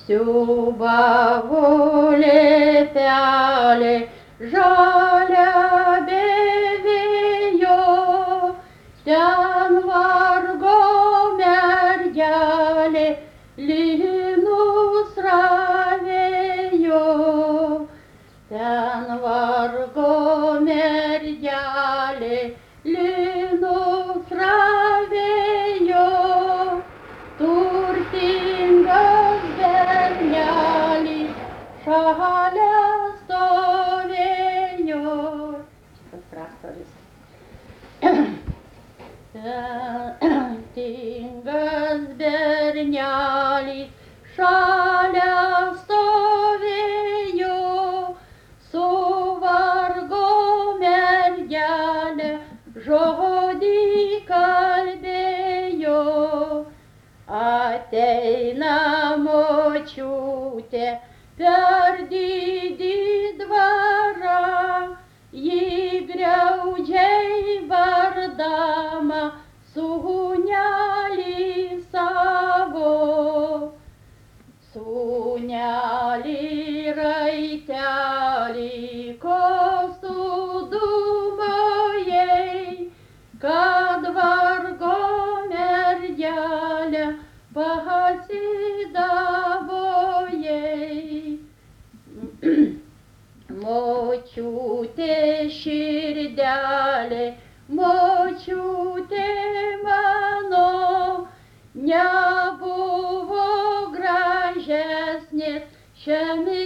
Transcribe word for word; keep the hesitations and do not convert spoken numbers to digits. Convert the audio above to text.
Siūbavo liepelė žalia be vėjo, ten vargo mergelė linus ravėjo, ten vargo mergelė linus ravėjo, turtingas bernelis šalia stovėjo. Tas traktorius. Turtingas bernelis šalia stovėjo, su vargo mergelė žodį kalbėjo. Ateina močiutė per didį dvarą, ji griaudžiai bardama sūnelį savo. Sūnelį raitelį ko sudūmojai, kad vargo mergelę pasidavojai. Močiutė širdelė, močiutė mano, nebuvo gražesnės šiame